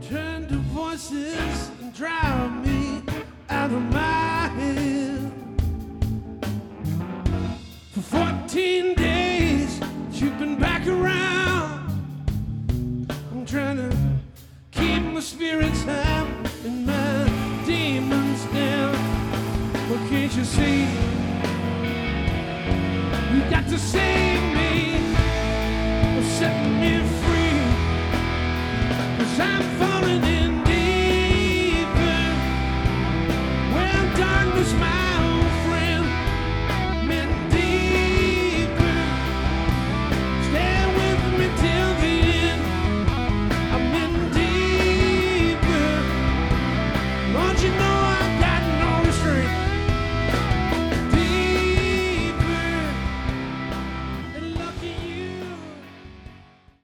Turn to voices and drive me out of my head. For 14 days you've been back around. I'm trying to keep my spirits high and my demons down. But can't you see? You got to save me or set me free. 'Cause I'm falling